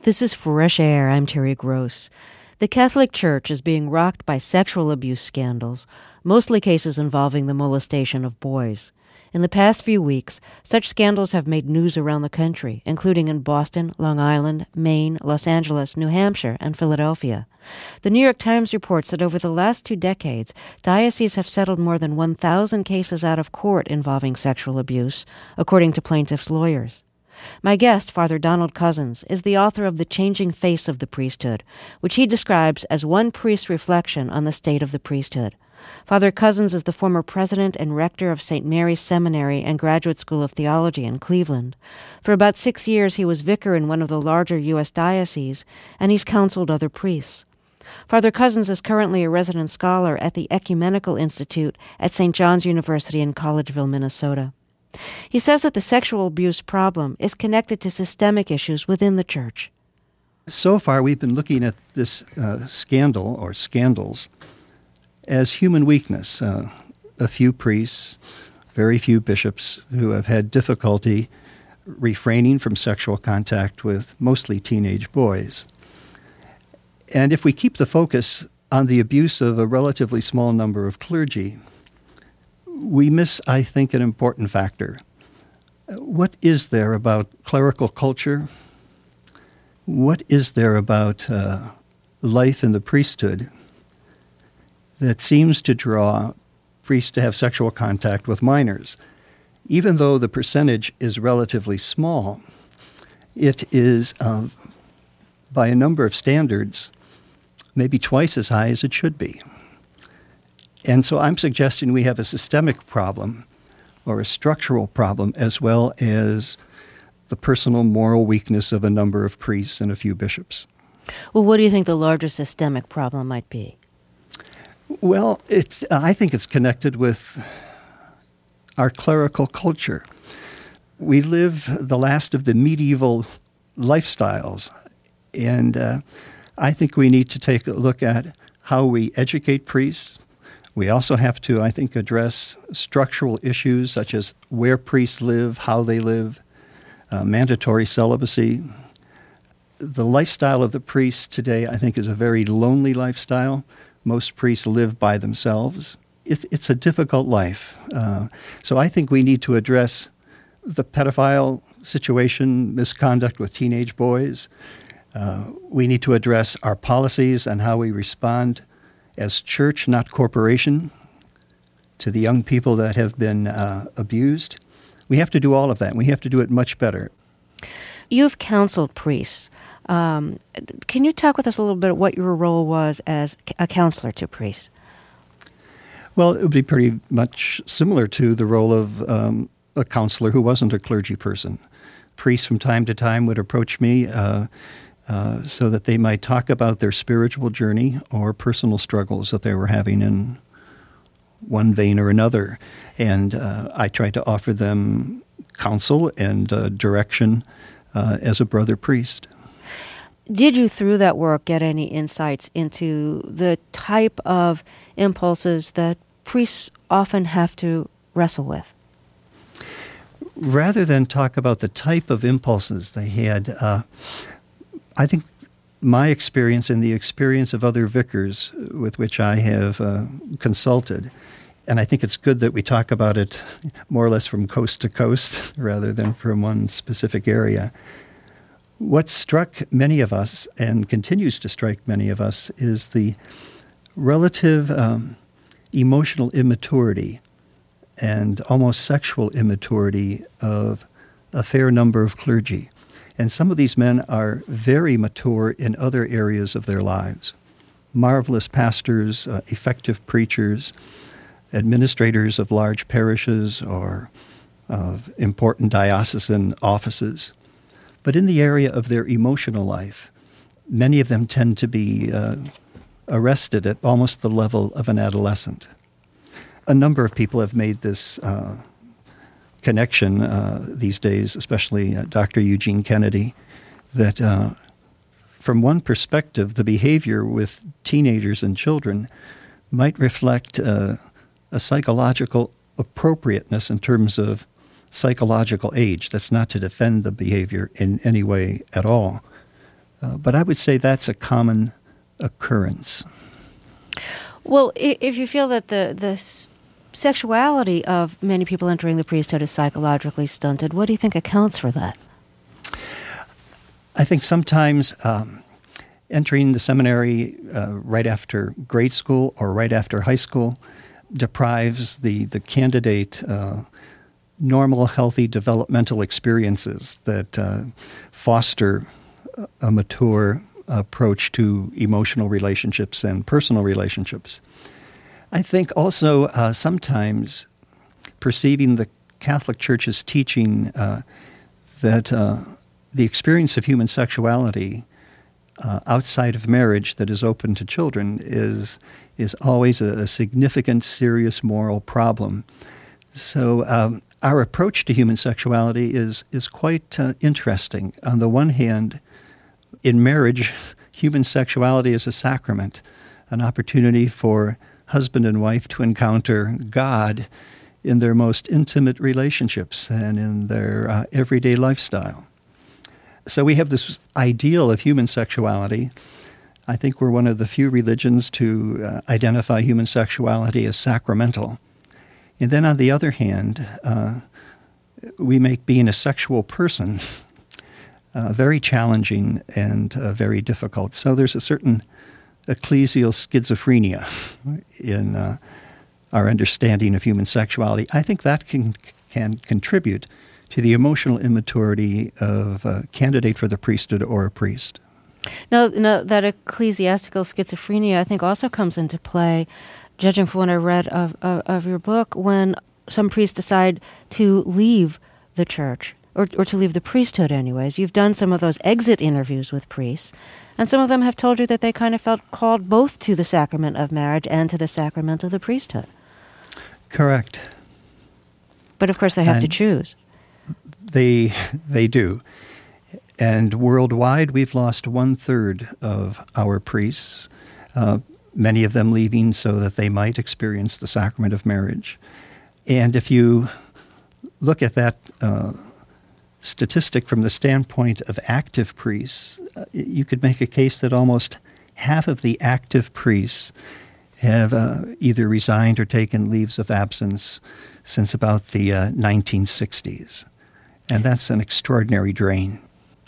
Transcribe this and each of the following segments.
This is Fresh Air. I'm Terry Gross. The Catholic Church is being rocked by sexual abuse scandals, mostly cases involving the molestation of boys. In the past few weeks, such scandals have made news around the country, including in Boston, Long Island, Maine, Los Angeles, New Hampshire, and Philadelphia. The New York Times reports that over the last 2 decades, dioceses have settled more than 1,000 cases out of court involving sexual abuse, according to plaintiffs' lawyers. My guest, Father Donald Cozzens, is the author of The Changing Face of the Priesthood, which he describes as one priest's reflection on the state of the priesthood. Father Cozzens is the former president and rector of St. Mary's Seminary and Graduate School of Theology in Cleveland. For about 6 years, he was vicar in one of the larger U.S. dioceses, and he's counseled other priests. Father Cozzens is currently a resident scholar at the Ecumenical Institute at St. John's University in Collegeville, Minnesota. He says that the sexual abuse problem is connected to systemic issues within the Church. So far, we've been looking at this scandal or scandals as human weakness. A few priests, very few bishops who have had difficulty refraining from sexual contact with mostly teenage boys. And if we keep the focus on the abuse of a relatively small number of clergy, we miss, I think, an important factor. What is there about clerical culture? What is there about life in the priesthood that seems to draw priests to have sexual contact with minors? Even though the percentage is relatively small, it is, by a number of standards, maybe twice as high as it should be. And so I'm suggesting we have a systemic problem or a structural problem as well as the personal moral weakness of a number of priests and a few bishops. Well, what do you think the larger systemic problem might be? Well, I think it's connected with our clerical culture. We live the last of the medieval lifestyles, and I think we need to take a look at how we educate priests. We also have to, I think, address structural issues such as where priests live, how they live, mandatory celibacy. The lifestyle of the priest today, I think, is a very lonely lifestyle. Most priests live by themselves. It's a difficult life. So I think we need to address the pedophile situation, misconduct with teenage boys. We need to address our policies and how we respond as church, not corporation, to the young people that have been abused. We have to do all of that. We have to do it much better. You've counseled priests. Can you talk with us a little bit about what your role was as a counselor to priests? Well, it would be pretty much similar to the role of a counselor who wasn't a clergy person. Priests from time to time would approach me so that they might talk about their spiritual journey or personal struggles that they were having in one vein or another. And I tried to offer them counsel and direction as a brother priest. Did you, through that work, get any insights into the type of impulses that priests often have to wrestle with? Rather than talk about the type of impulses they had, I think my experience and the experience of other vicars with which I have consulted, and I think it's good that we talk about it more or less from coast to coast rather than from one specific area. What struck many of us and continues to strike many of us is the relative emotional immaturity and almost sexual immaturity of a fair number of clergy. And some of these men are very mature in other areas of their lives. Marvelous pastors, effective preachers, administrators of large parishes or of important diocesan offices. But in the area of their emotional life, many of them tend to be arrested at almost the level of an adolescent. A number of people have made this connection these days, especially Dr. Eugene Kennedy, that from one perspective, the behavior with teenagers and children might reflect a psychological appropriateness in terms of psychological age. That's not to defend the behavior in any way at all. But I would say that's a common occurrence. Well, if you feel that the sexuality of many people entering the priesthood is psychologically stunted, what do you think accounts for that? I think sometimes entering the seminary right after grade school or right after high school deprives the candidate normal, healthy developmental experiences that foster a mature approach to emotional relationships and personal relationships. I think also sometimes perceiving the Catholic Church's teaching that the experience of human sexuality outside of marriage that is open to children is always a significant, serious moral problem. So our approach to human sexuality is quite interesting. On the one hand, in marriage, human sexuality is a sacrament, an opportunity for husband and wife to encounter God in their most intimate relationships and in their everyday lifestyle. So we have this ideal of human sexuality. I think we're one of the few religions to identify human sexuality as sacramental. And then on the other hand, we make being a sexual person very challenging and very difficult. So there's a certain ecclesial schizophrenia in our understanding of human sexuality. I think that can contribute to the emotional immaturity of a candidate for the priesthood or a priest. No, that ecclesiastical schizophrenia, I think, also comes into play, judging from what I read of your book, when some priests decide to leave the church, or to leave the priesthood anyways. You've done some of those exit interviews with priests, and some of them have told you that they kind of felt called both to the sacrament of marriage and to the sacrament of the priesthood. Correct. But of course they have to choose. They do. And worldwide, we've lost 1/3 of our priests, many of them leaving so that they might experience the sacrament of marriage. And if you look at that statistic from the standpoint of active priests, you could make a case that almost half of the active priests have either resigned or taken leaves of absence since about the 1960s. And that's an extraordinary drain.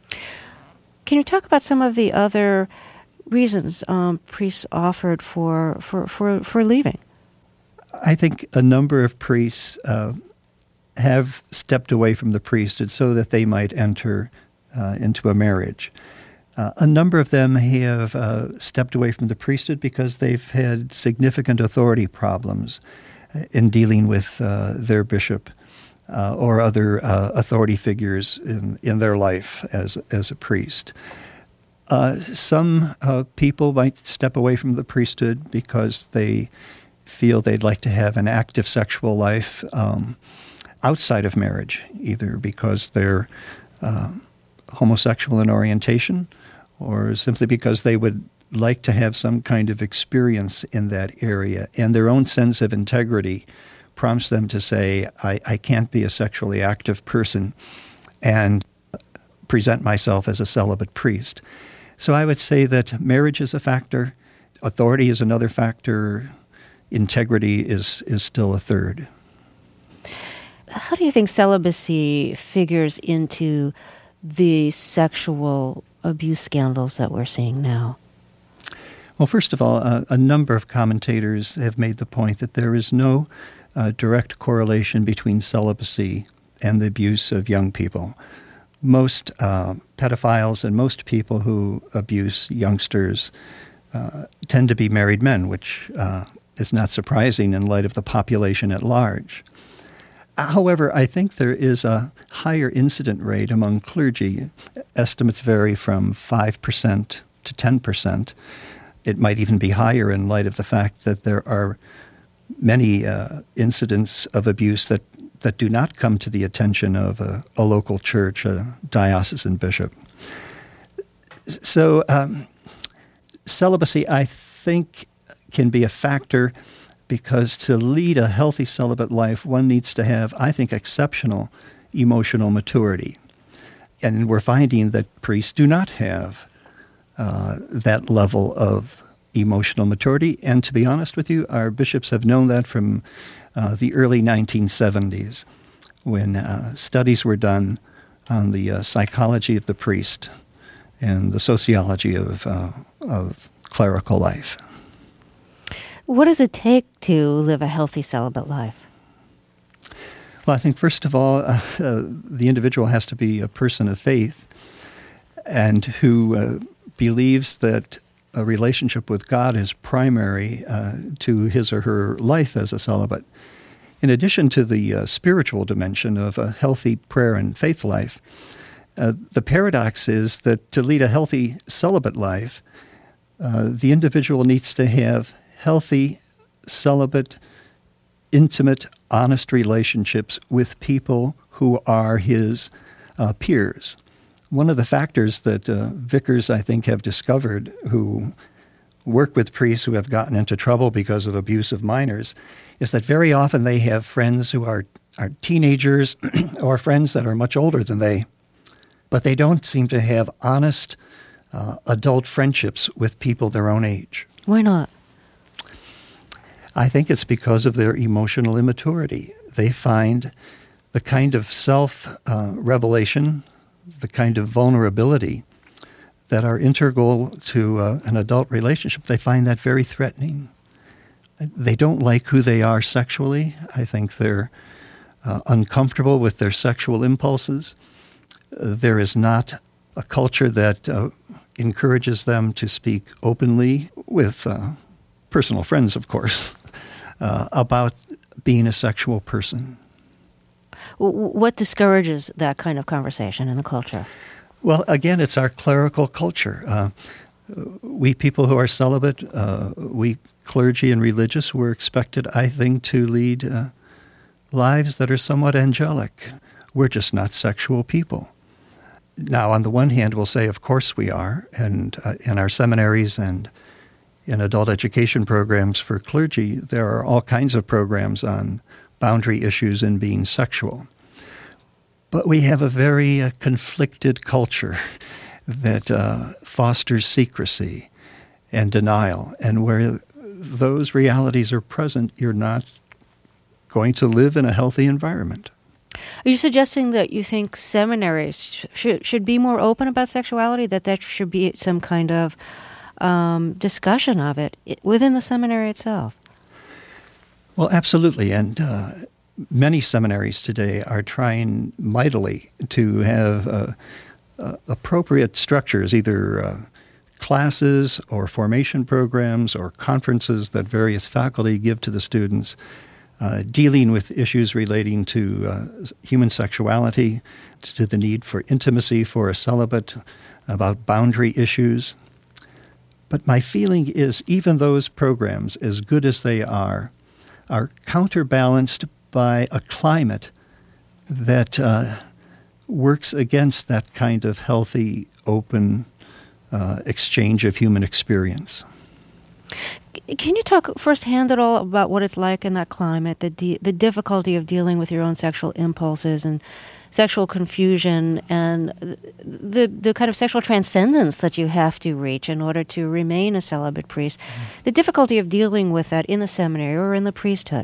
Can you talk about some of the other reasons priests offered for leaving? I think a number of priests have stepped away from the priesthood so that they might enter into a marriage. A number of them have stepped away from the priesthood because they've had significant authority problems in dealing with their bishop or other authority figures in their life as a priest. Some people might step away from the priesthood because they feel they'd like to have an active sexual life outside of marriage, either because they're homosexual in orientation or simply because they would like to have some kind of experience in that area, and their own sense of integrity prompts them to say, I can't be a sexually active person and present myself as a celibate priest. So I would say that marriage is a factor, authority is another factor, integrity is still a third. How do you think celibacy figures into the sexual abuse scandals that we're seeing now? Well, first of all, a number of commentators have made the point that there is no direct correlation between celibacy and the abuse of young people. Most pedophiles and most people who abuse youngsters tend to be married men, which is not surprising in light of the population at large. However, I think there is a higher incident rate among clergy. Estimates vary from 5% to 10%. It might even be higher in light of the fact that there are many incidents of abuse that do not come to the attention of a local church, a diocesan bishop. So celibacy, I think, can be a factor because to lead a healthy celibate life, one needs to have, I think, exceptional emotional maturity. And we're finding that priests do not have that level of emotional maturity. And to be honest with you, our bishops have known that from the early 1970s, when studies were done on the psychology of the priest and the sociology of clerical life. What does it take to live a healthy celibate life? Well, I think first of all, the individual has to be a person of faith and who believes that a relationship with God is primary to his or her life as a celibate. In addition to the spiritual dimension of a healthy prayer and faith life, the paradox is that to lead a healthy celibate life, the individual needs to have healthy, celibate, intimate, honest relationships with people who are his peers. One of the factors that vicars, I think, have discovered who work with priests who have gotten into trouble because of abuse of minors is that very often they have friends who are teenagers or friends that are much older than they, but they don't seem to have honest adult friendships with people their own age. Why not? I think it's because of their emotional immaturity. They find the kind of self-revelation, the kind of vulnerability that are integral to an adult relationship, they find that very threatening. They don't like who they are sexually. I think they're uncomfortable with their sexual impulses. There is not a culture that encourages them to speak openly with personal friends, of course, about being a sexual person. What discourages that kind of conversation in the culture? Well, again, it's our clerical culture. We people who are celibate, we clergy and religious, we're expected, I think, to lead lives that are somewhat angelic. We're just not sexual people. Now, on the one hand, we'll say, of course we are, and in our seminaries and in adult education programs for clergy, there are all kinds of programs on boundary issues and being sexual. But we have a very conflicted culture that fosters secrecy and denial. And where those realities are present, you're not going to live in a healthy environment. Are you suggesting that you think seminaries should be more open about sexuality, that there should be some kind of discussion of it within the seminary itself? Well, absolutely. And many seminaries today are trying mightily to have appropriate structures, either classes or formation programs or conferences that various faculty give to the students, dealing with issues relating to human sexuality, to the need for intimacy for a celibate, about boundary issues. But my feeling is even those programs, as good as they are counterbalanced by a climate that works against that kind of healthy, open exchange of human experience. Can you talk firsthand at all about what it's like in that climate, the difficulty of dealing with your own sexual impulses and sexual confusion and the kind of sexual transcendence that you have to reach in order to remain a celibate priest, the difficulty of dealing with that in the seminary or in the priesthood?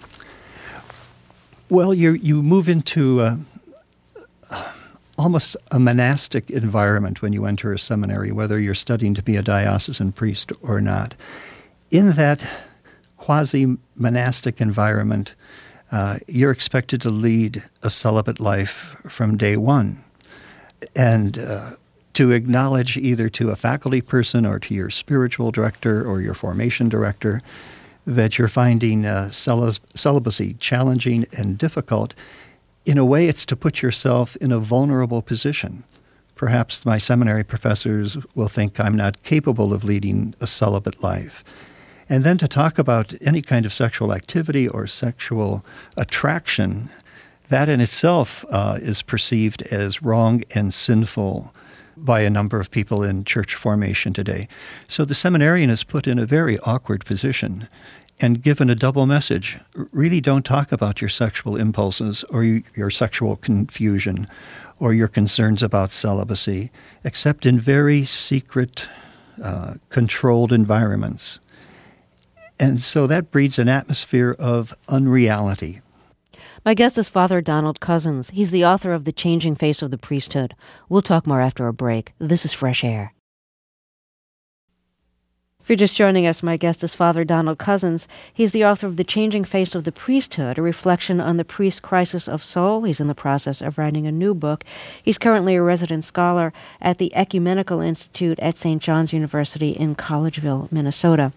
Well, you move into almost a monastic environment when you enter a seminary, whether you're studying to be a diocesan priest or not. In that quasi-monastic environment, you're expected to lead a celibate life from day one, and to acknowledge either to a faculty person or to your spiritual director or your formation director that you're finding celibacy challenging and difficult. In a way, it's to put yourself in a vulnerable position. Perhaps my seminary professors will think I'm not capable of leading a celibate life. And then to talk about any kind of sexual activity or sexual attraction, that in itself is perceived as wrong and sinful by a number of people in church formation today. So the seminarian is put in a very awkward position. and given a double message. Really don't talk about your sexual impulses or your sexual confusion or your concerns about celibacy, except in very secret, controlled environments. And so that breeds an atmosphere of unreality. My guest is Father Donald Cozzens. He's the author of The Changing Face of the Priesthood. We'll talk more after a break. This is Fresh Air. If you're just joining us, my guest is Father Donald Cozzens. He's the author of The Changing Face of the Priesthood, a reflection on the priest's crisis of soul. He's in the process of writing a new book. He's currently a resident scholar at the Ecumenical Institute at St. John's University in Collegeville, Minnesota.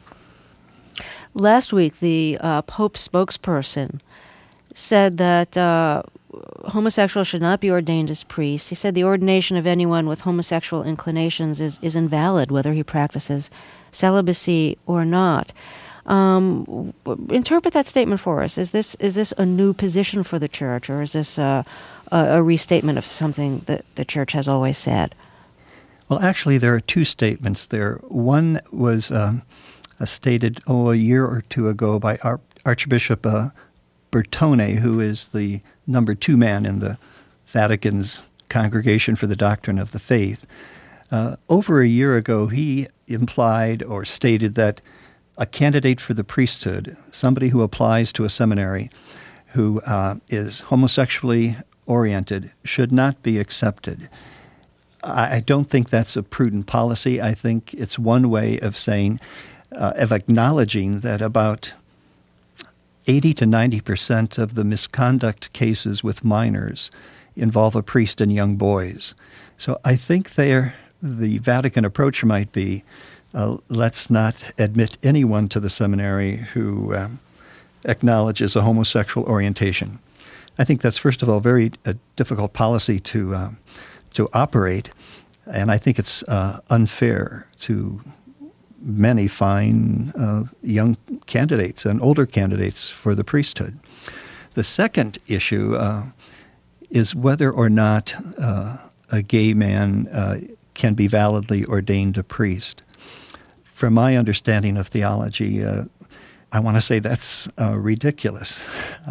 Last week, the Pope's spokesperson said that homosexuals should not be ordained as priests. He said the ordination of anyone with homosexual inclinations is invalid, whether he practices celibacy or not. Interpret that statement for us. Is this a new position for the Church, or is this a restatement of something that the Church has always said? Well, actually, there are two statements there. One was stated a year or two ago by Archbishop Bertone, who is the number 2 man in the Vatican's Congregation for the Doctrine of the Faith. Over a year ago, he implied or stated that a candidate for the priesthood, somebody who applies to a seminary who is homosexually oriented, should not be accepted. I don't think that's a prudent policy. I think it's one way of saying, of acknowledging that about 80 to 90% of the misconduct cases with minors involve a priest and young boys. So I think the Vatican approach might be, let's not admit anyone to the seminary who acknowledges a homosexual orientation. I think that's, first of all, very difficult policy to operate, and I think it's unfair to many fine young candidates and older candidates for the priesthood. The second issue is whether or not a gay man can be validly ordained a priest. From my understanding of theology, I want to say that's ridiculous.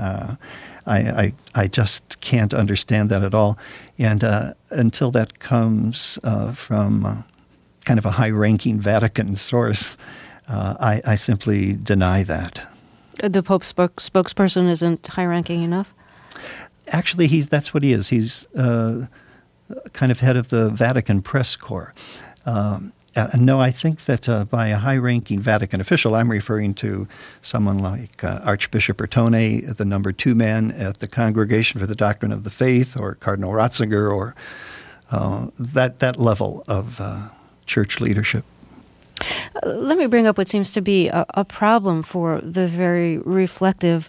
I just can't understand that at all. And until that comes from kind of a high-ranking Vatican source, I simply deny that. The Pope's spokesperson isn't high-ranking enough? Actually, that's what he is. He's kind of head of the Vatican press corps. No, I think that by a high-ranking Vatican official, I'm referring to someone like Archbishop Bertone, the number 2 man at the Congregation for the Doctrine of the Faith, or Cardinal Ratzinger, or that level of church leadership. Let me bring up what seems to be a problem for the very reflective,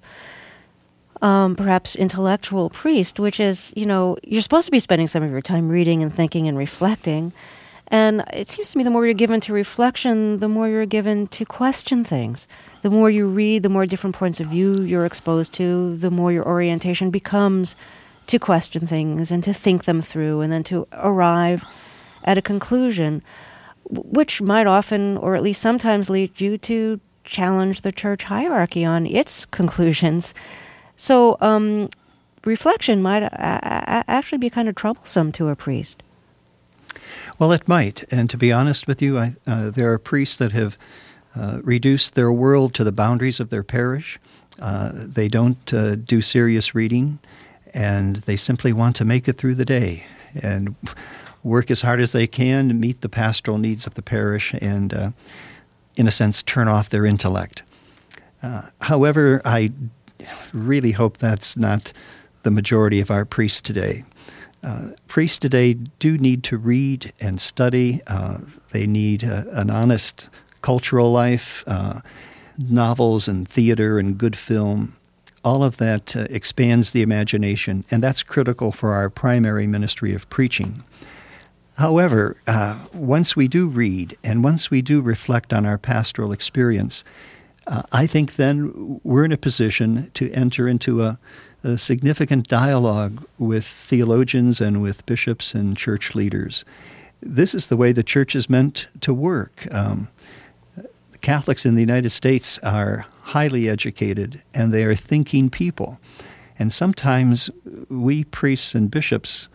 perhaps intellectual priest, which is, you're supposed to be spending some of your time reading and thinking and reflecting. And it seems to me the more you're given to reflection, the more you're given to question things. The more you read, the more different points of view you're exposed to, the more your orientation becomes to question things and to think them through and then to arrive at a conclusion, which might often, or at least sometimes, lead you to challenge the church hierarchy on its conclusions. So reflection might actually be kind of troublesome to a priest. Well, it might. And to be honest with you, there are priests that have reduced their world to the boundaries of their parish. They don't do serious reading, and they simply want to make it through the day and work as hard as they can to meet the pastoral needs of the parish and, in a sense, turn off their intellect. However, I really hope that's not the majority of our priests today. Priests today do need to read and study. They need an honest cultural life, novels and theater and good film. All of that expands the imagination, and that's critical for our primary ministry of preaching. However, once we do read and once we do reflect on our pastoral experience, I think then we're in a position to enter into a significant dialogue with theologians and with bishops and church leaders. This is the way the church is meant to work. The Catholics in the United States are highly educated, and they are thinking people. And sometimes we priests and bishops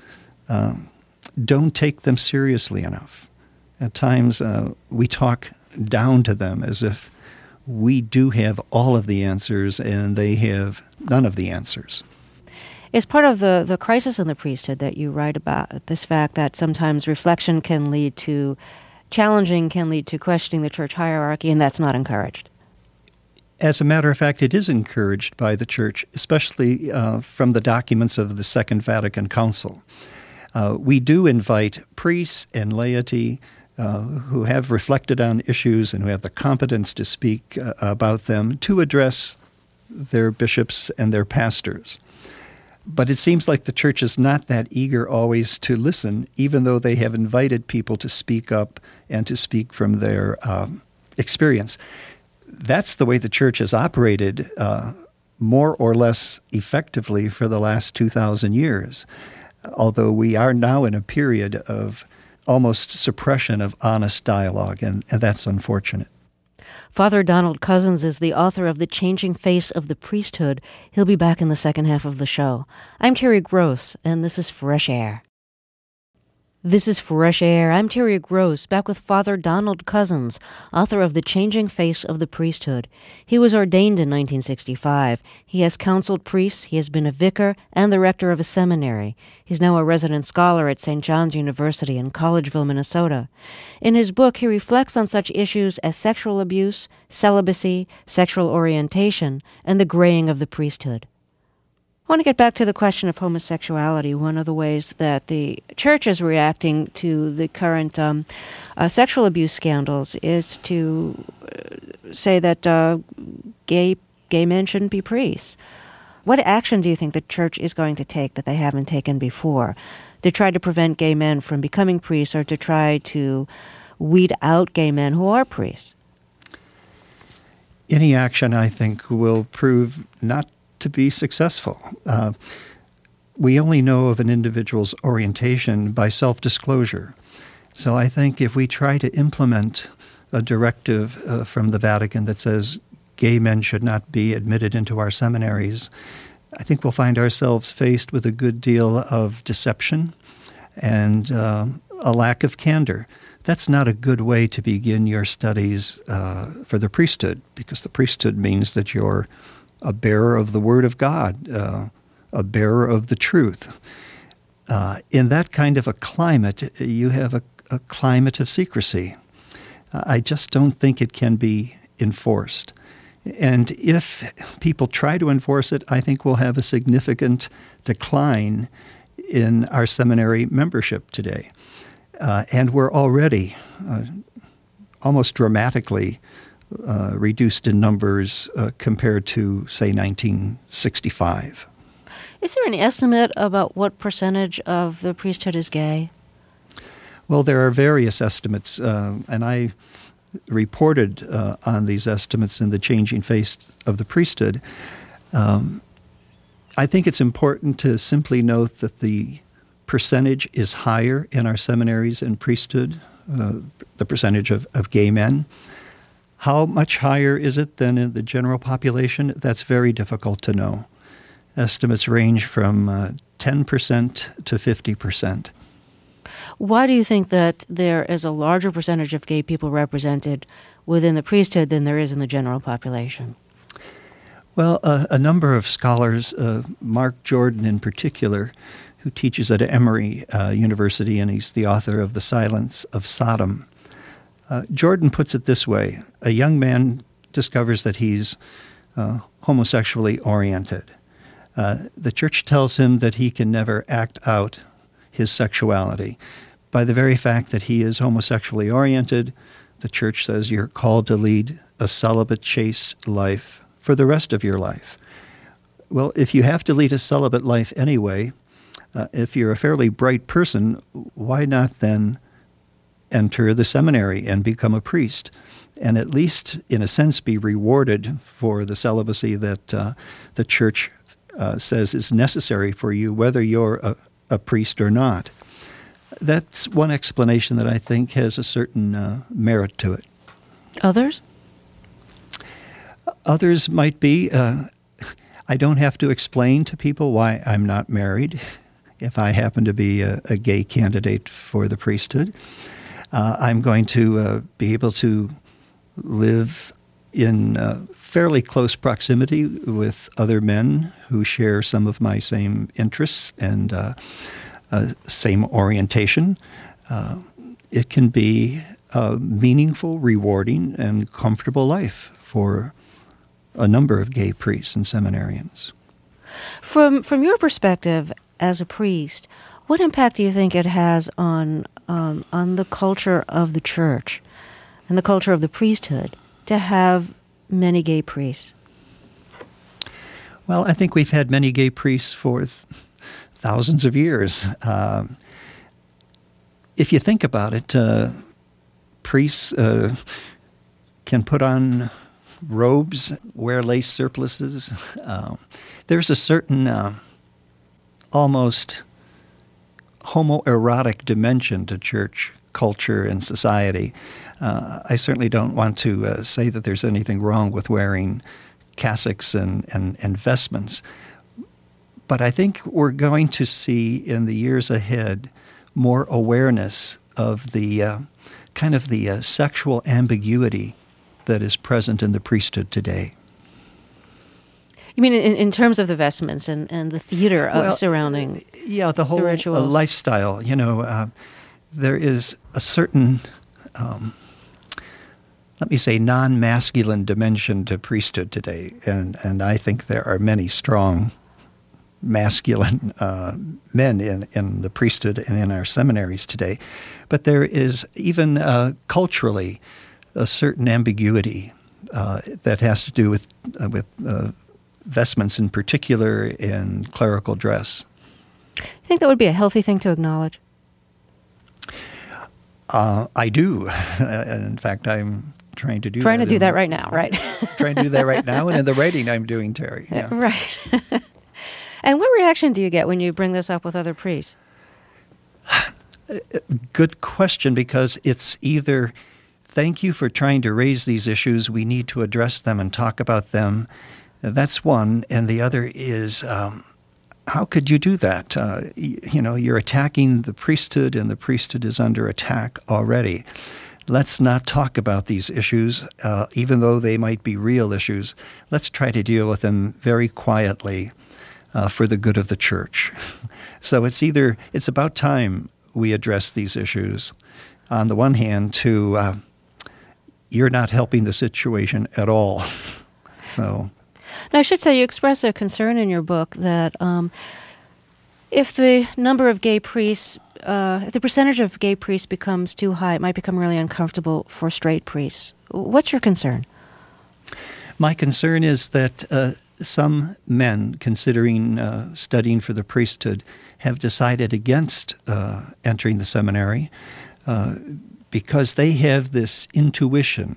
don't take them seriously enough. At times we talk down to them as if we do have all of the answers and they have none of the answers. It's part of the crisis in the priesthood that you write about, this fact that sometimes reflection can lead to challenging, can lead to questioning the church hierarchy, and that's not encouraged. As a matter of fact, it is encouraged by the church, especially from the documents of the Second Vatican Council. We do invite priests and laity who have reflected on issues and who have the competence to speak about them to address their bishops and their pastors. But it seems like the church is not that eager always to listen, even though they have invited people to speak up and to speak from their experience. That's the way the church has operated more or less effectively for the last 2,000 years, although we are now in a period of almost suppression of honest dialogue, and that's unfortunate. Father Donald Cozzens is the author of The Changing Face of the Priesthood. He'll be back in the second half of the show. I'm Terry Gross, and this is Fresh Air. This is Fresh Air. I'm Terry Gross, back with Father Donald Cozzens, author of The Changing Face of the Priesthood. He was ordained in 1965. He has counseled priests, he has been a vicar, and the rector of a seminary. He's now a resident scholar at St. John's University in Collegeville, Minnesota. In his book, he reflects on such issues as sexual abuse, celibacy, sexual orientation, and the graying of the priesthood. I want to get back to the question of homosexuality. One of the ways that the church is reacting to the current sexual abuse scandals is to say that gay men shouldn't be priests. What action do you think the church is going to take that they haven't taken before to try to prevent gay men from becoming priests or to try to weed out gay men who are priests? Any action, I think, will prove not to be successful. We only know of an individual's orientation by self-disclosure. So I think if we try to implement a directive from the Vatican that says gay men should not be admitted into our seminaries, I think we'll find ourselves faced with a good deal of deception and a lack of candor. That's not a good way to begin your studies for the priesthood, because the priesthood means that you're a bearer of the Word of God, a bearer of the truth. In that kind of a climate, you have a climate of secrecy. I just don't think it can be enforced. And if people try to enforce it, I think we'll have a significant decline in our seminary membership today. And we're already almost dramatically reduced in numbers compared to, say, 1965. Is there an estimate about what percentage of the priesthood is gay? Well, there are various estimates, and I reported on these estimates in The Changing Face of the Priesthood. I think it's important to simply note that the percentage is higher in our seminaries and priesthood, the percentage of gay men. How much higher is it than in the general population? That's very difficult to know. Estimates range from 10% to 50%. Why do you think that there is a larger percentage of gay people represented within the priesthood than there is in the general population? Well, a number of scholars, Mark Jordan in particular, who teaches at Emory University, and he's the author of The Silence of Sodom. Jordan puts it this way: a young man discovers that he's homosexually oriented. The church tells him that he can never act out his sexuality. By the very fact that he is homosexually oriented, the church says you're called to lead a celibate, chaste life for the rest of your life. Well, if you have to lead a celibate life anyway, if you're a fairly bright person, why not then enter the seminary and become a priest, and at least, in a sense, be rewarded for the celibacy that the church says is necessary for you, whether you're a priest or not. That's one explanation that I think has a certain merit to it. Others? Others might be, I don't have to explain to people why I'm not married if I happen to be a gay candidate for the priesthood. I'm going to be able to live in fairly close proximity with other men who share some of my same interests and same orientation. It can be a meaningful, rewarding, and comfortable life for a number of gay priests and seminarians. From your perspective as a priest, what impact do you think it has on the culture of the church and the culture of the priesthood to have many gay priests? Well, I think we've had many gay priests for thousands of years. If you think about it, priests can put on robes, wear lace surplices. There's a certain almost homoerotic dimension to church culture and society. I certainly don't want to say that there's anything wrong with wearing cassocks and vestments, but I think we're going to see in the years ahead more awareness of the kind of the sexual ambiguity that is present in the priesthood today. You mean in terms of the vestments and the theater surrounding the whole rituals? Lifestyle. There is a certain, let me say, non-masculine dimension to priesthood today, and I think there are many strong masculine men in the priesthood and in our seminaries today. But there is even culturally a certain ambiguity that has to do with vestments in particular and clerical dress. You think that would be a healthy thing to acknowledge? I do. In fact, I'm trying to do trying to do that right now, right? Trying to do that right now, and in the writing I'm doing, Terry. Yeah. Right. And what reaction do you get when you bring this up with other priests? Good question, because it's either, thank you for trying to raise these issues, we need to address them and talk about them. That's one. And the other is, how could you do that? You're attacking the priesthood, and the priesthood is under attack already. Let's not talk about these issues, even though they might be real issues. Let's try to deal with them very quietly for the good of the church. So it's about time we address these issues. On the one hand, you're not helping the situation at all. So, now, I should say you express a concern in your book that if the number of gay priests, if the percentage of gay priests becomes too high, it might become really uncomfortable for straight priests. What's your concern? My concern is that some men, considering studying for the priesthood, have decided against entering the seminary because they have this intuition.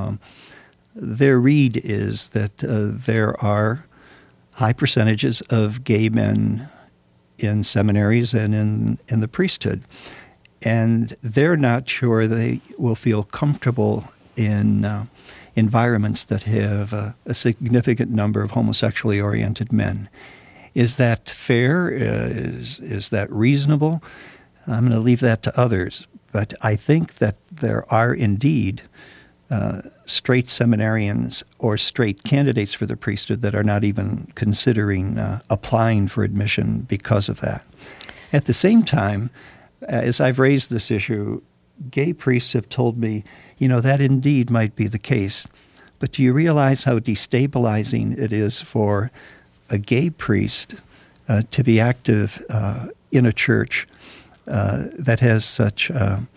Their read is that there are high percentages of gay men in seminaries and in the priesthood, and they're not sure they will feel comfortable in environments that have a significant number of homosexually oriented men. Is that fair? Is that reasonable? I'm going to leave that to others. But I think that there are indeed straight seminarians or straight candidates for the priesthood that are not even considering applying for admission because of that. At the same time, as I've raised this issue, gay priests have told me, that indeed might be the case. But do you realize how destabilizing it is for a gay priest to be active in a church that has such a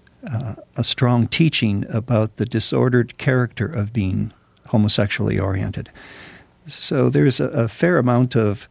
strong teaching about the disordered character of being homosexually oriented? So there's a fair amount of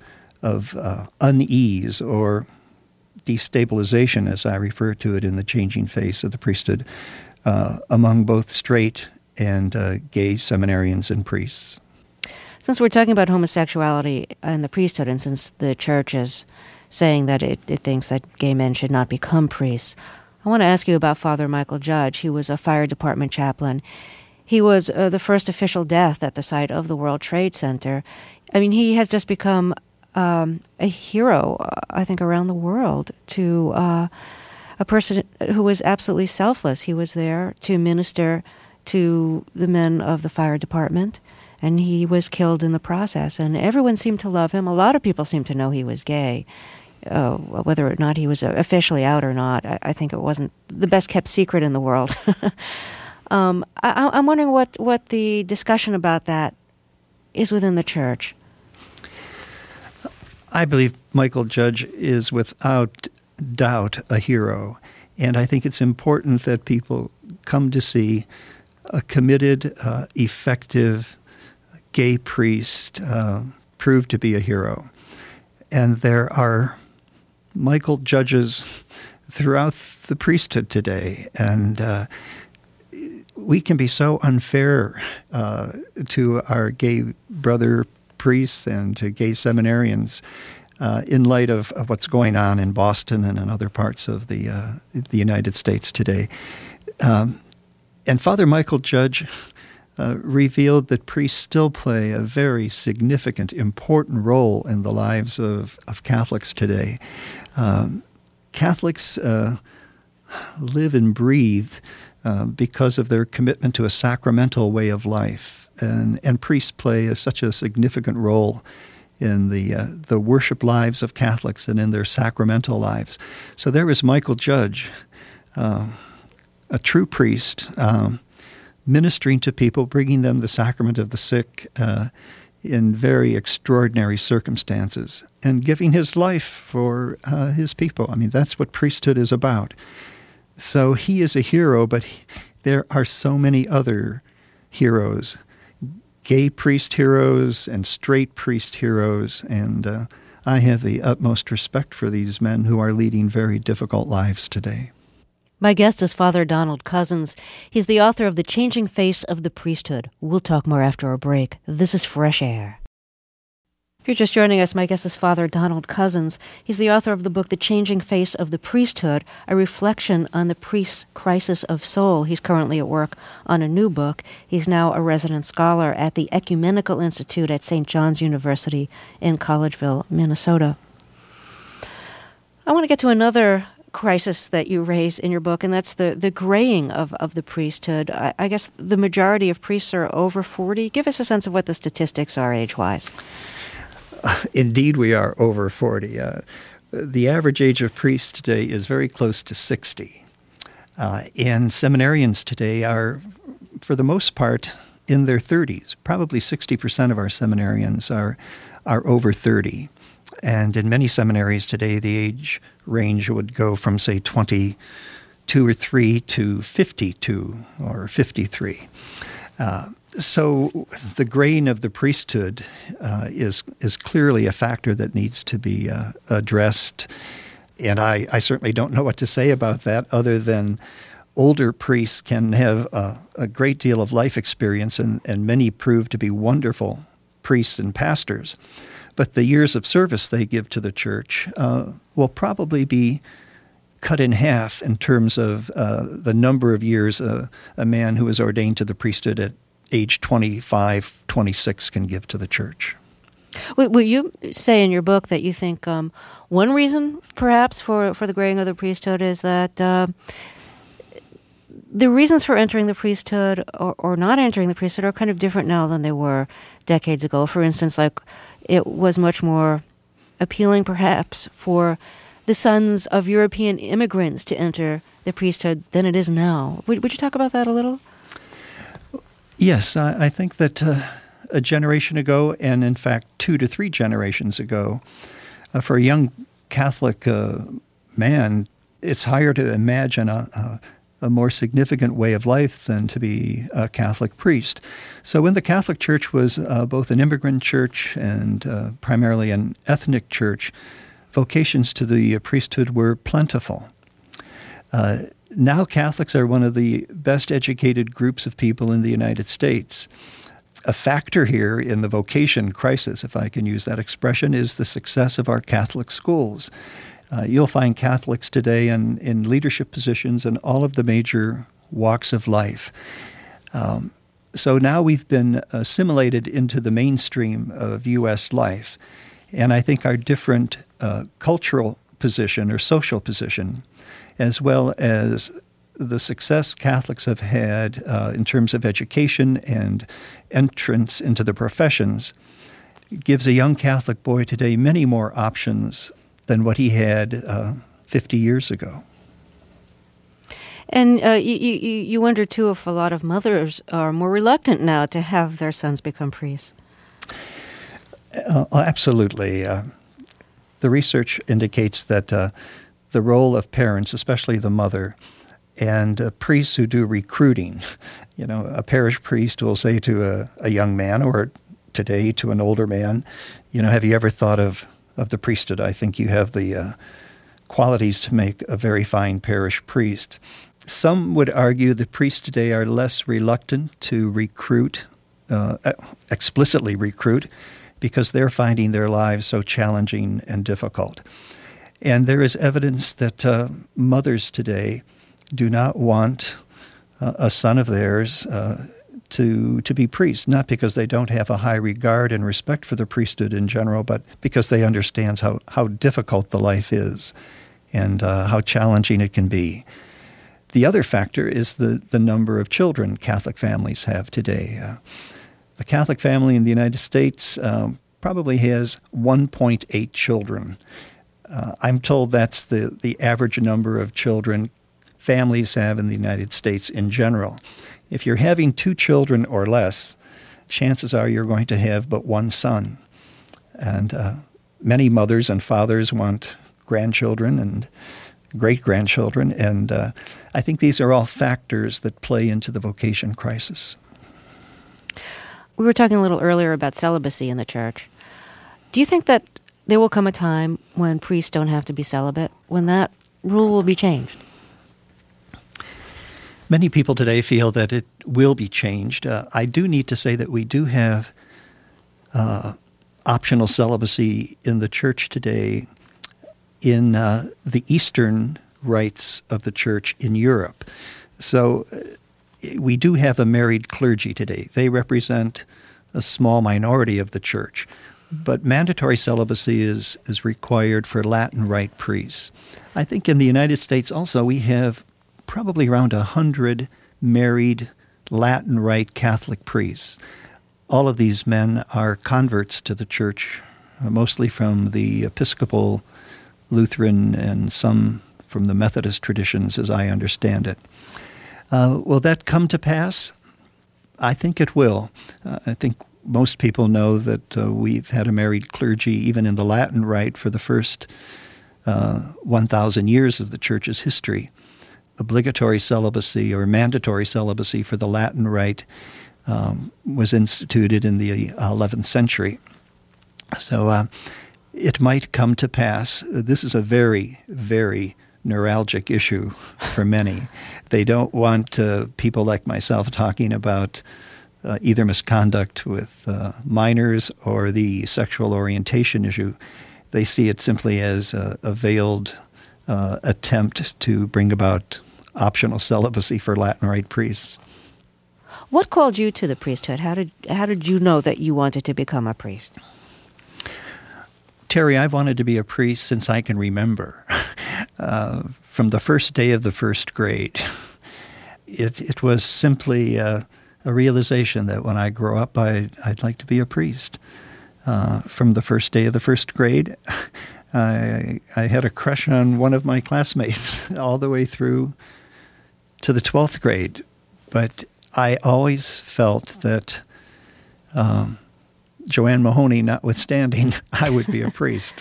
unease or destabilization, as I refer to it in the changing face of the priesthood, among both straight and gay seminarians and priests. Since we're talking about homosexuality in the priesthood, and since the church is saying that it thinks that gay men should not become priests, I want to ask you about Father Michael Judge. He was a fire department chaplain He was the first official death at the site of the World Trade Center. I mean, he has just become a hero, I think, around the world to a person who was absolutely selfless. He was there to minister to the men of the fire department, and he was killed in the process. And everyone seemed to love him. A lot of people seemed to know he was gay. Whether or not he was officially out or not, I think it wasn't the best kept secret in the world. I'm wondering what the discussion about that is within the church. I believe Michael Judge is without doubt a hero, and I think it's important that people come to see a committed, effective gay priest proved to be a hero. And there are Michael Judges throughout the priesthood today, and we can be so unfair to our gay brother priests and to gay seminarians in light of what's going on in Boston and in other parts of the United States today. And Father Michael Judge revealed that priests still play a very significant, important role in the lives of Catholics today. Catholics live and breathe because of their commitment to a sacramental way of life. And priests play such a significant role in the worship lives of Catholics and in their sacramental lives. So there is Michael Judge, a true priest, ministering to people, bringing them the sacrament of the sick in very extraordinary circumstances, and giving his life for his people. I mean, that's what priesthood is about. So he is a hero, but there are so many other heroes, gay priest heroes and straight priest heroes, and I have the utmost respect for these men who are leading very difficult lives today. My guest is Father Donald Cozzens. He's the author of The Changing Face of the Priesthood. We'll talk more after a break. This is Fresh Air. If you're just joining us, my guest is Father Donald Cozzens. He's the author of the book The Changing Face of the Priesthood, a reflection on the priest's crisis of soul. He's currently at work on a new book. He's now a resident scholar at the Ecumenical Institute at St. John's University in Collegeville, Minnesota. I want to get to another crisis that you raise in your book, and that's the graying of the priesthood. I guess the majority of priests are over 40. Give us a sense of what the statistics are age-wise. Indeed, we are over 40. The average age of priests today is very close to 60. And seminarians today are, for the most part, in their 30s. Probably 60% of our seminarians are over 30. And in many seminaries today, the age range would go from, say, 22 or 3 to 52 or 53. So the graying of the priesthood is clearly a factor that needs to be addressed. And I certainly don't know what to say about that other than older priests can have a great deal of life experience, and many prove to be wonderful priests and pastors. But the years of service they give to the church will probably be cut in half in terms of the number of years a man who is ordained to the priesthood at age 25, 26 can give to the church. Will you say in your book that you think one reason, perhaps, for the graying of the priesthood is that the reasons for entering the priesthood or not entering the priesthood are kind of different now than they were decades ago? For instance, like it was much more appealing, perhaps, for the sons of European immigrants to enter the priesthood than it is now. Would you talk about that a little? Yes, I think that a generation ago, and in fact 2 to 3 generations ago, for a young Catholic man, it's hard to imagine a more significant way of life than to be a Catholic priest. So when the Catholic Church was both an immigrant church and primarily an ethnic church, vocations to the priesthood were plentiful. Now Catholics are one of the best educated groups of people in the United States. A factor here in the vocation crisis, if I can use that expression, is the success of our Catholic schools. You'll find Catholics today in leadership positions in all of the major walks of life. So now we've been assimilated into the mainstream of U.S. life. And I think our different cultural position or social position, as well as the success Catholics have had in terms of education and entrance into the professions, gives a young Catholic boy today many more options than what he had 50 years ago. And you wonder, too, if a lot of mothers are more reluctant now to have their sons become priests. Absolutely. The research indicates that the role of parents, especially the mother, and priests who do recruiting, a parish priest will say to a young man, or today to an older man, have you ever thought of the priesthood? I think you have the qualities to make a very fine parish priest. Some would argue that priests today are less reluctant to recruit, explicitly recruit, because they're finding their lives so challenging and difficult. And there is evidence that mothers today do not want a son of theirs to be priests, not because they don't have a high regard and respect for the priesthood in general, but because they understand how difficult the life is and how challenging it can be. The other factor is the number of children Catholic families have today. The Catholic family in the United States probably has 1.8 children. I'm told that's the average number of children families have in the United States in general. If you're having 2 children or less, chances are you're going to have but one son. And many mothers and fathers want grandchildren and great-grandchildren, and I think these are all factors that play into the vocation crisis. We were talking a little earlier about celibacy in the Church. Do you think that there will come a time when priests don't have to be celibate, when that rule will be changed? Many people today feel that it will be changed. I do need to say that we do have optional celibacy in the Church today in the Eastern rites of the Church in Europe. So we do have a married clergy today. They represent a small minority of the Church. But mandatory celibacy is required for Latin rite priests. I think in the United States also we have probably around 100 married Latin rite Catholic priests. All of these men are converts to the Church, mostly from the Episcopal, Lutheran, and some from the Methodist traditions, as I understand it. Will that come to pass? I think it will. I think most people know that we've had a married clergy, even in the Latin rite, for the first 1,000 years of the Church's history. Obligatory celibacy or mandatory celibacy for the Latin rite was instituted in the 11th century. So it might come to pass. This is a very, very neuralgic issue for many. They don't want people like myself talking about either misconduct with minors or the sexual orientation issue. They see it simply as a veiled attempt to bring about optional celibacy for Latin rite priests. What called you to the priesthood? How did you know that you wanted to become a priest? Terry, I've wanted to be a priest since I can remember. From the first day of the first grade. It was simply a realization that when I grow up, I'd like to be a priest. From the first day of the first grade, I had a crush on one of my classmates all the way through to the 12th grade. But I always felt that, Joanne Mahoney notwithstanding, I would be a priest.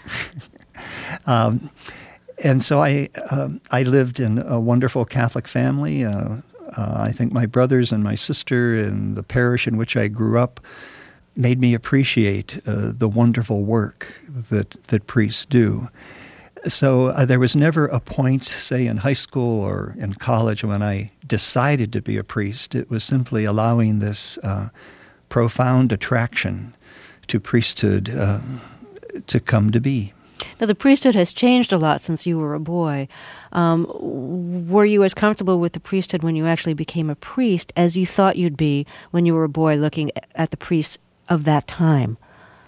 And so I lived in a wonderful Catholic family. I think my brothers and my sister and the parish in which I grew up made me appreciate the wonderful work that priests do. So there was never a point, say, in high school or in college when I decided to be a priest. It was simply allowing this profound attraction to priesthood to come to be. Now, the priesthood has changed a lot since you were a boy. Were you as comfortable with the priesthood when you actually became a priest as you thought you'd be when you were a boy looking at the priests of that time?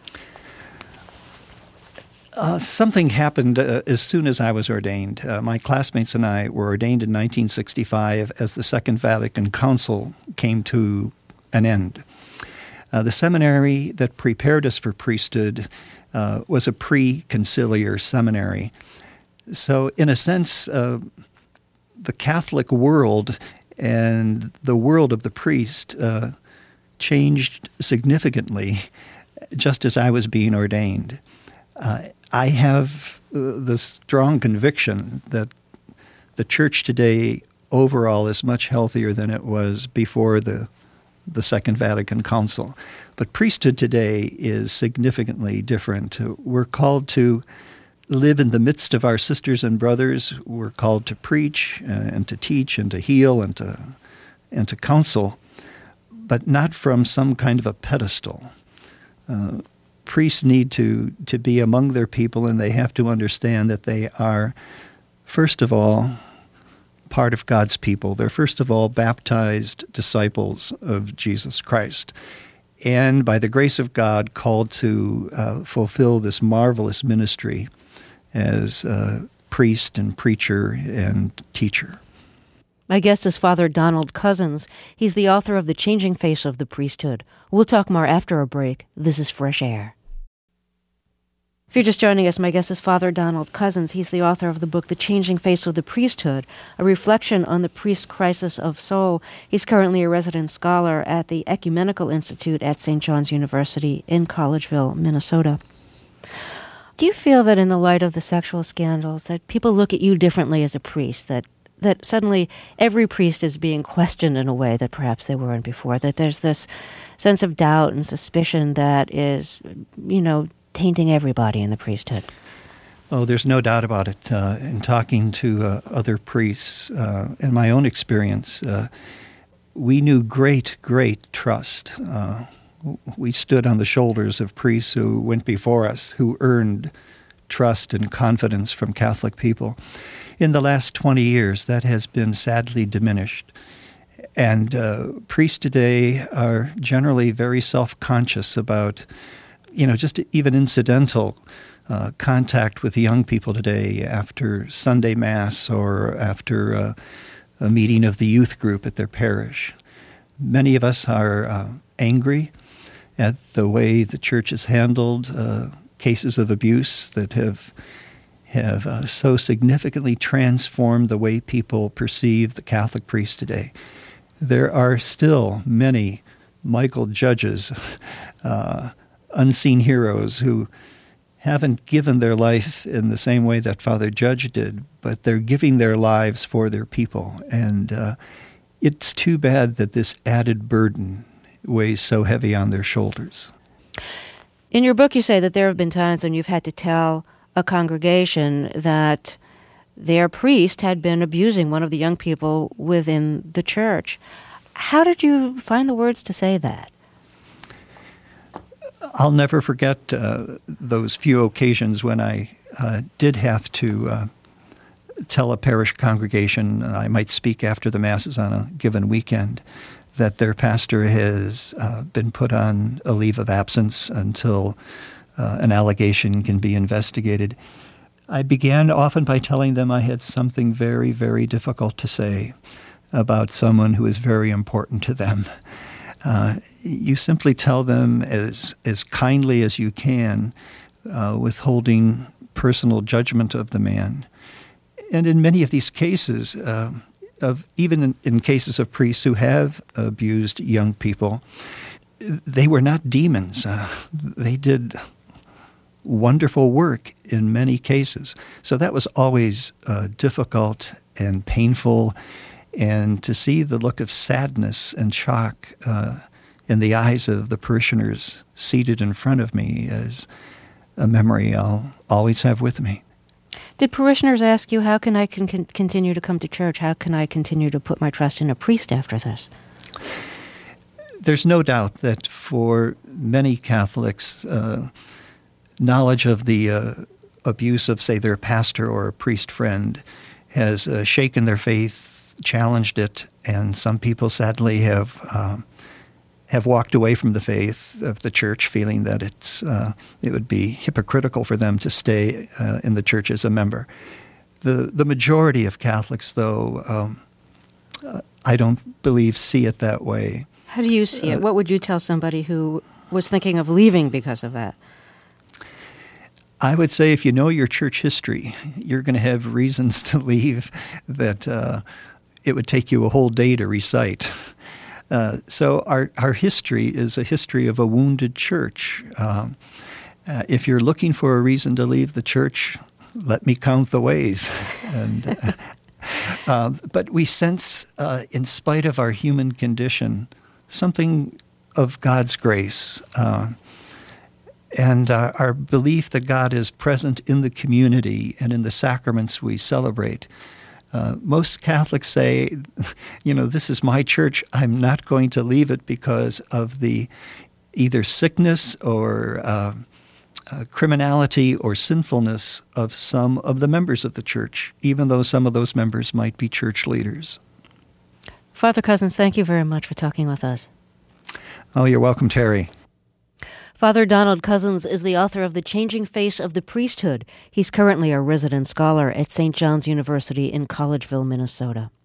Something happened as soon as I was ordained. My classmates and I were ordained in 1965 as the Second Vatican Council came to an end. The seminary that prepared us for priesthood was a pre-conciliar seminary. So in a sense, the Catholic world and the world of the priest changed significantly just as I was being ordained. I have the strong conviction that the church today overall is much healthier than it was before the Second Vatican Council. But priesthood today is significantly different. We're called to live in the midst of our sisters and brothers. We're called to preach and to teach and to heal and to counsel, but not from some kind of a pedestal. Priests need to be among their people, and they have to understand that they are, first of all, part of God's people. They're first of all baptized disciples of Jesus Christ, and by the grace of God called to fulfill this marvelous ministry as priest and preacher and teacher. My guest is Father Donald Cozzens. He's the author of The Changing Face of the Priesthood. We'll talk more after a break. This is Fresh Air. If you're just joining us, my guest is Father Donald Cozzens. He's the author of the book The Changing Face of the Priesthood, a reflection on the priest's crisis of soul. He's currently a resident scholar at the Ecumenical Institute at St. John's University in Collegeville, Minnesota. Do you feel that in the light of the sexual scandals that people look at you differently as a priest, that suddenly every priest is being questioned in a way that perhaps they weren't before, that there's this sense of doubt and suspicion that is, tainting everybody in the priesthood? Oh, there's no doubt about it. In talking to other priests, in my own experience, we knew great trust. We stood on the shoulders of priests who went before us, who earned trust and confidence from Catholic people. In the last 20 years, that has been sadly diminished. And priests today are generally very self-conscious about just even incidental contact with young people today after Sunday Mass or after a meeting of the youth group at their parish. Many of us are angry at the way the church has handled cases of abuse that have so significantly transformed the way people perceive the Catholic priest today. There are still many Michael Judges, unseen heroes who haven't given their life in the same way that Father Judge did, but they're giving their lives for their people. And it's too bad that this added burden weighs so heavy on their shoulders. In your book, you say that there have been times when you've had to tell a congregation that their priest had been abusing one of the young people within the church. How did you find the words to say that? I'll never forget those few occasions when I did have to tell a parish congregation, I might speak after the Masses on a given weekend, that their pastor has been put on a leave of absence until an allegation can be investigated. I began often by telling them I had something very, very difficult to say about someone who is very important to them. You simply tell them as kindly as you can, withholding personal judgment of the man. And in many of these cases, even in cases of priests who have abused young people, they were not demons. They did wonderful work in many cases. So that was always difficult and painful. And to see the look of sadness and shock in the eyes of the parishioners seated in front of me is a memory I'll always have with me. Did parishioners ask you, how can I continue to come to church? How can I continue to put my trust in a priest after this? There's no doubt that for many Catholics, knowledge of the abuse of, say, their pastor or a priest friend has shaken their faith, challenged it, and some people sadly have walked away from the faith of the church, feeling that it would be hypocritical for them to stay in the church as a member. The majority of Catholics, though, I don't believe see it that way. How do you see it? What would you tell somebody who was thinking of leaving because of that? I would say if you know your church history, you're going to have reasons to leave that it would take you a whole day to recite. So our history is a history of a wounded church. If you're looking for a reason to leave the church, let me count the ways. But we sense, in spite of our human condition, something of God's grace. And our belief that God is present in the community and in the sacraments we celebrate. Most Catholics say, this is my church. I'm not going to leave it because of the either sickness or criminality or sinfulness of some of the members of the church, even though some of those members might be church leaders. Father Cousins, thank you very much for talking with us. Oh, you're welcome, Terry. Father Donald Cousins is the author of The Changing Face of the Priesthood. He's currently a resident scholar at St. John's University in Collegeville, Minnesota.